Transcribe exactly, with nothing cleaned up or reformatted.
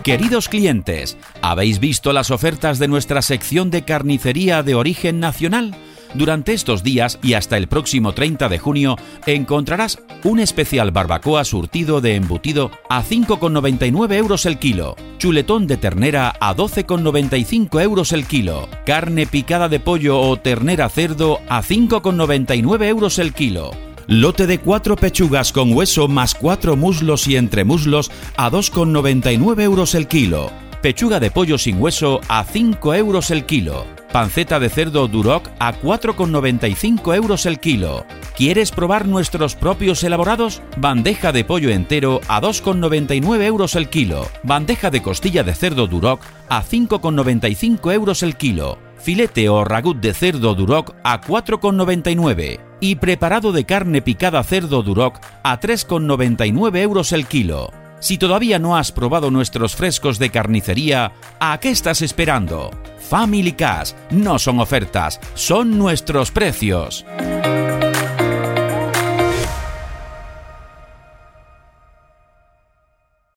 Queridos clientes, ¿habéis visto las ofertas de nuestra sección de carnicería de origen nacional? Durante estos días y hasta el próximo treinta de junio encontrarás un especial barbacoa surtido de embutido a cinco con noventa y nueve euros el kilo, chuletón de ternera a doce con noventa y cinco euros el kilo, carne picada de pollo o ternera cerdo a cinco con noventa y nueve euros el kilo. Lote de cuatro pechugas con hueso más cuatro muslos y entremuslos a dos con noventa y nueve euros el kilo. Pechuga de pollo sin hueso a cinco euros el kilo. Panceta de cerdo Duroc a cuatro con noventa y cinco euros el kilo. ¿Quieres probar nuestros propios elaborados? Bandeja de pollo entero a dos con noventa y nueve euros el kilo. Bandeja de costilla de cerdo Duroc a cinco con noventa y cinco euros el kilo. Filete o ragut de cerdo Duroc a cuatro con noventa y nueve. Y preparado de carne picada cerdo Duroc a tres con noventa y nueve euros el kilo. Si todavía no has probado nuestros frescos de carnicería, ¿a qué estás esperando? Family Cash, no son ofertas, son nuestros precios.